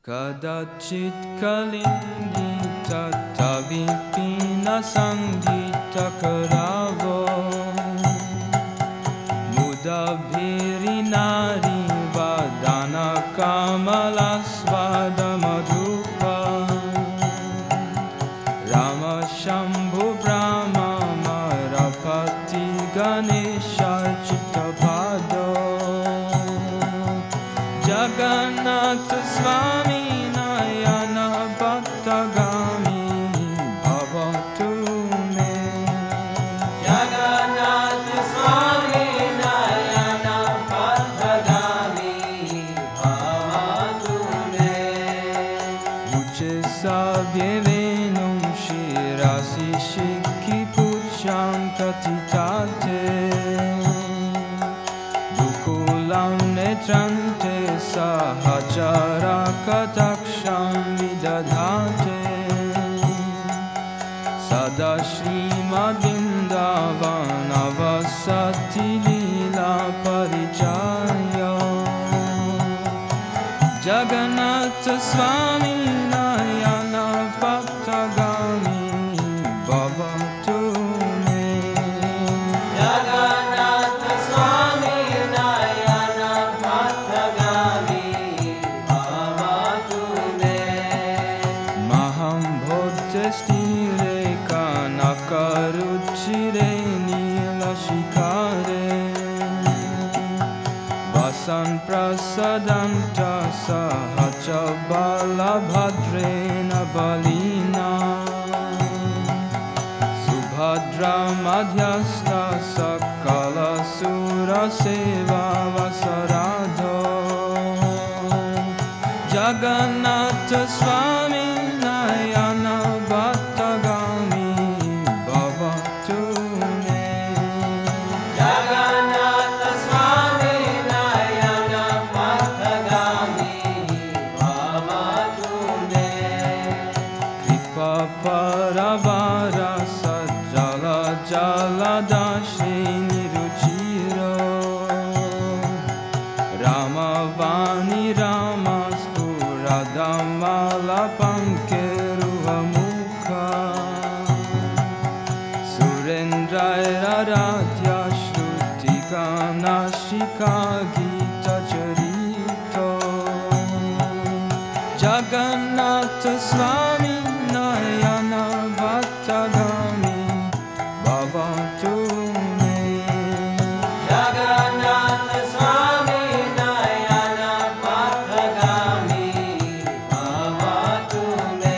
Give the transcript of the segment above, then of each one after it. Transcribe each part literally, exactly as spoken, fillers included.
Kadachit kalindita tavipina sangita karavo Mudabhirinari vadana kamalasvada madhupa Rama Shambhu Brahma Marapati Ganesha Chittapado Jagannatha Swami Nayana Bhattagami Bhavatu Me Jagannatha Swami Nayana Bhattagami Bhavatu Me Uche Savyevenum Shirasi Shikhi Pucham Tatitate Dukulam Netrante Sahachara Kataksham Vidadhate Sada Srimad Vrindavan Avasati Leela Parichaya Jagannatha Swami Nayana Bhattagami Bhavatu Me Jagannatha Swami Nayana Bhattagami Bhavatu Me Maham Bhotte Stire Kanakaruchire Nila Shikare Vasan Prasadanta Sahacha Balabhadrena Balina Subhadra Madhyastha Sakala Sura Seva Vasaradho Jagannatha Swami Nayana Bhattagami Bhavatu Me Jagannatha Swami Nayana Bhattagami Bhavatu Me Kripa Paravara Sajjala Jaladashi Niruchiro Ramavani Ramastu Radhamala Pankeruha Mukha Surendraira Radhya Shrutika Nashika Gita Charito Jagannatha Swami Nayana Bhattagami Bhavatu Me Jagannatha Swami Nayana Bhattagami Bhavatu Me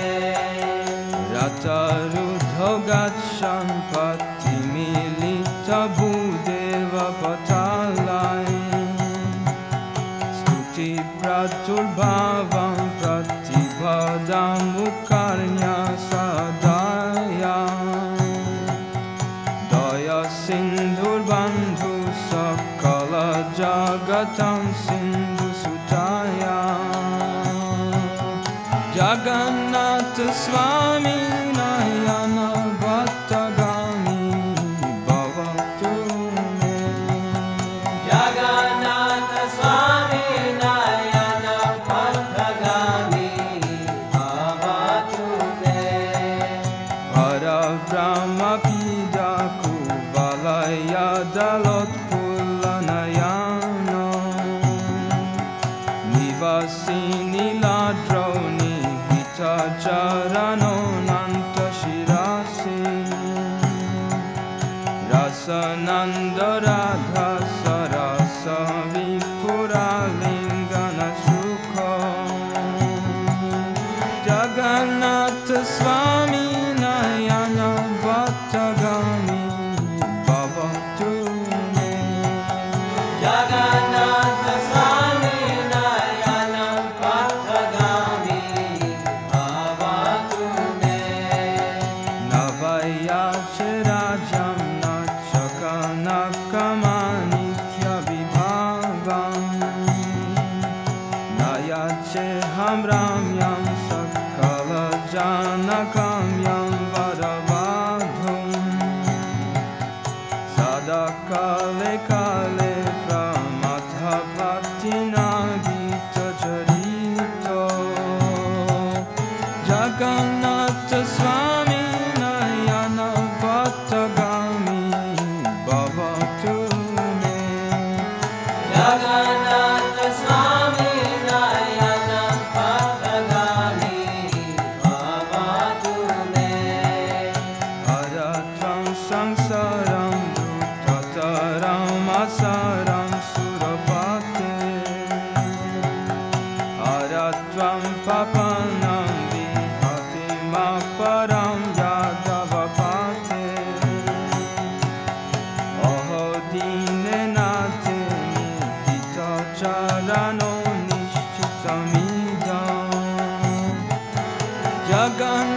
Ratarudho Gachan Patimilita Bhudeva Patalai Stuti Praturbhavam Pratibhadam Mukarnya Sadaya Daya Sindhur Bandhu Sakala Jagatam Sindhu Sutaya Jagannatha Swami Nayana Bhattagami Bhavatu Me Jagannatha Swami Nayana Bhattagami Bhavatu Me Para Brahma Pida Kuvalaya Dalot Pulanayana Nivasini Ladroni Hita Charano Nanta Shirasi Rasananda Radha Sarasa Vipura Lingana Sukha Jagannatha Swami Nayana Bhattagami Bhavatu Me Jagannatha Swami Nayana Bhattagami Bhavatu Me Navaya Chirajam Nachakanakamanikhya Vibhavam Nayache Hamramyam Sakala Janakamyam Varavadhum Sadakale Kale Pramatha Bhaktina Gita Charito Jagannatha Swami Nayana Bhattagami Bhavatu me. Jagannatha Swami Nayana Bhattagami Bhavatu me. Aratvam Samsaram Dutataram Asaram Surapate. Aratvam Papanam Param Yadavapate Oho Dine Nate Hita Charano Nishchitamidam Jagan